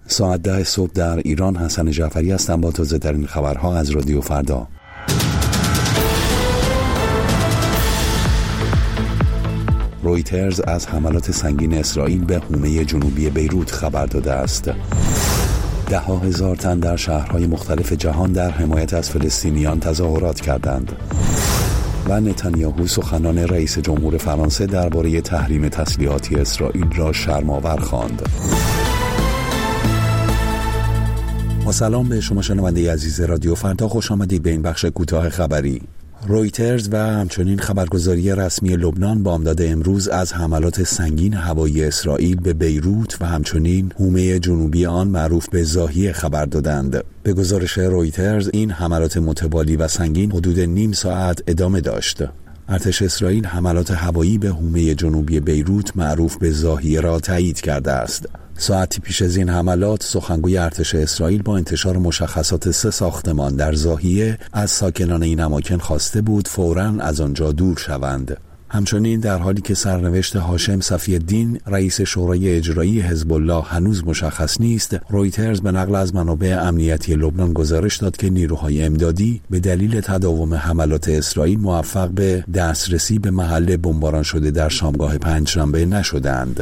ساعت 10 صبح در ایران. حسن جعفری هستم با تازه ترین خبرها از رادیو فردا. رویترز از حملات سنگین اسرائیل به حومه جنوبی بیروت خبر داده است. ده‌ها هزار تن در شهرهای مختلف جهان در حمایت از فلسطینیان تظاهرات کردند. و نتانیاهو سخنان رئیس جمهور فرانسه درباره تحریم تسلیحاتی اسرائیل را شرم‌آور خواند. با سلام به شما شنونده عزیز رادیو فردا، خوش آمدید به این بخش کوتاه خبری. رویترز و همچنین خبرگزاری رسمی لبنان بامداد امروز از حملات سنگین هوایی اسرائیل به بیروت و همچنین حومه جنوبی آن معروف به ضاحیه خبر دادند. به گزارش رویترز این حملات متوالی و سنگین حدود نیم ساعت ادامه داشت. ارتش اسرائیل حملات هوایی به حومه جنوبی بیروت معروف به ضاحیه را تایید کرده است. ساعتی پیش از این حملات سخنگوی ارتش اسرائیل با انتشار مشخصات 3 ساختمان در ضاحیه از ساکنان این اماکن خواسته بود فوراً از آنجا دور شوند. همچنین در حالی که سرنوشت هاشم صفی الدین رئیس شورای اجرایی حزب الله هنوز مشخص نیست، رویترز به نقل از منابع امنیتی لبنان گزارش داد که نیروهای امدادی به دلیل تداوم حملات اسرائیل موفق به دسترسی به محل بمباران شده در شامگاه پنجشنبه نشدند.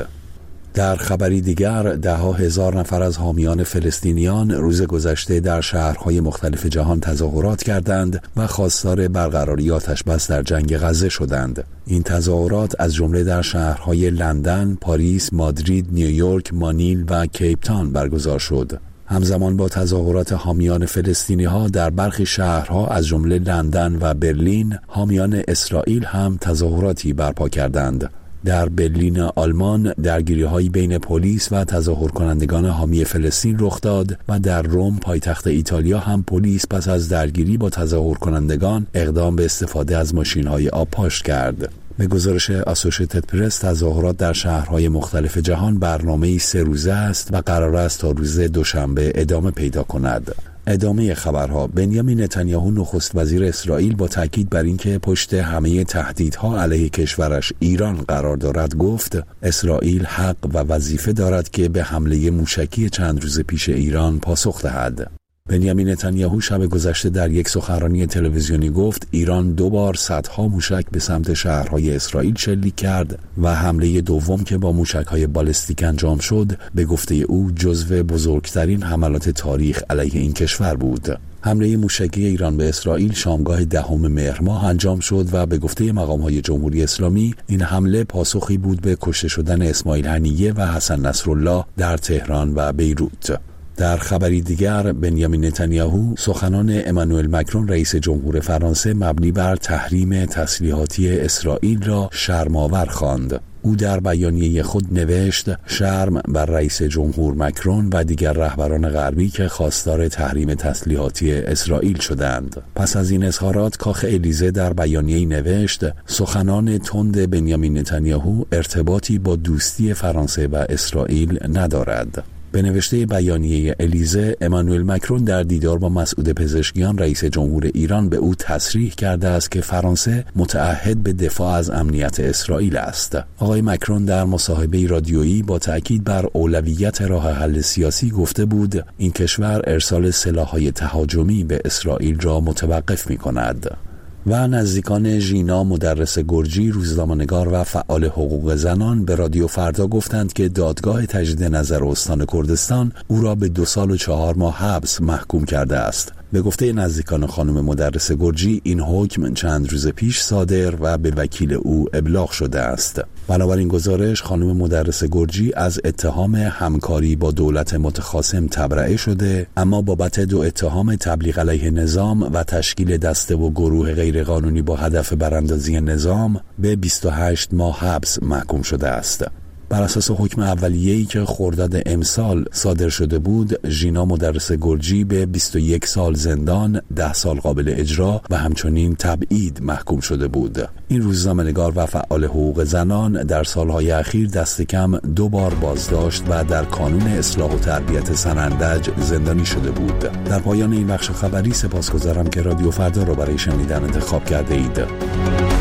در خبری دیگر، ده‌ها هزار نفر از حامیان فلسطینیان روز گذشته در شهرهای مختلف جهان تظاهرات کردند و خواستار برقراری آتش‌بس در جنگ غزه شدند. این تظاهرات از جمله در شهرهای لندن، پاریس، مادرید، نیویورک، مانیل و کیپ تاون برگزار شد. همزمان با تظاهرات حامیان فلسطینی‌ها در برخی شهرها از جمله لندن و برلین، حامیان اسرائیل هم تظاهراتی برپا کردند. در برلین آلمان درگیری‌هایی بین پلیس و تظاهر کنندگان حامی فلسطین رخ داد و در روم پایتخت ایتالیا هم پلیس پس از درگیری با تظاهر کنندگان اقدام به استفاده از ماشین‌های آب پاشت کرد. به گزارش اسوشییتد پرس، تظاهرات در شهرهای مختلف جهان برنامه‌ای 3 روزه است و قرار است تا روز دوشنبه ادامه پیدا کند. ادامه خبرها. بنیامین نتانیاهو نخست وزیر اسرائیل با تاکید بر اینکه پشت همه تهدیدها علیه کشورش ایران قرار دارد گفت اسرائیل حق و وظیفه دارد که به حمله موشکی چند روز پیش ایران پاسخ دهد. بنیامین نتانیاهو شب گذشته در یک سخنرانی تلویزیونی گفت ایران 2 بار صدها موشک به سمت شهرهای اسرائیل شلیک کرد و حمله دوم که با موشک‌های بالستیک انجام شد به گفته او جزو بزرگترین حملات تاریخ علیه این کشور بود. حمله موشکی ایران به اسرائیل شامگاه 10 مهر ماه انجام شد و به گفته مقام‌های جمهوری اسلامی این حمله پاسخی بود به کشته شدن اسماعیل هنیه و حسن نصرالله در تهران و بیروت. در خبری دیگر، بنیامین نتانیاهو سخنان امانوئل مکرون رئیس جمهور فرانسه مبنی بر تحریم تسلیحاتی اسرائیل را شرم‌آور خواند. او در بیانیه خود نوشت شرم بر رئیس جمهور مکرون و دیگر رهبران غربی که خواستار تحریم تسلیحاتی اسرائیل شدند. پس از این اظهارات کاخ الیزه در بیانیه‌ای نوشت سخنان تند بنیامین نتانیاهو ارتباطی با دوستی فرانسه و اسرائیل ندارد. به نوشته بیانیه الیزه، امانوئل مکرون در دیدار با مسعود پزشکیان رئیس جمهور ایران به او تصریح کرده است که فرانسه متعهد به دفاع از امنیت اسرائیل است. آقای مکرون در مصاحبه رادیویی با تأکید بر اولویت راه حل سیاسی گفته بود این کشور ارسال سلاح‌های تهاجمی به اسرائیل را متوقف می‌کند. و نزدیکان ژینا مدرس گرجی، روزنامه‌نگار و فعال حقوق زنان به رادیو فردا گفتند که دادگاه تجدید نظر استان کردستان او را به 2 سال و 4 ماه حبس محکوم کرده است. به گفته نزدیکان خانم مدرس گرجی این حکم چند روز پیش صادر و به وکیل او ابلاغ شده است. بنابراین گزارش خانم مدرس گرجی از اتهام همکاری با دولت متخاصم تبرئه شده، اما بابت 2 اتهام تبلیغ علیه نظام و تشکیل دسته و گروه غیرقانونی با هدف براندازی نظام به 28 ماه حبس محکوم شده است. بر اساس حکم اولیه‌ای که خرداد امسال صادر شده بود، ژینا مدرس گرجی به 21 سال زندان، 10 سال قابل اجرا و همچنین تبعید محکوم شده بود. این روزنامه‌نگار و فعال حقوق زنان در سالهای اخیر دست کم 2 بار بازداشت و در کانون اصلاح و تربیت سنندج زندانی شده بود. در پایان این بخش خبری سپاسگزارم که رادیو فردا را برای شنیدن انتخاب کرده اید.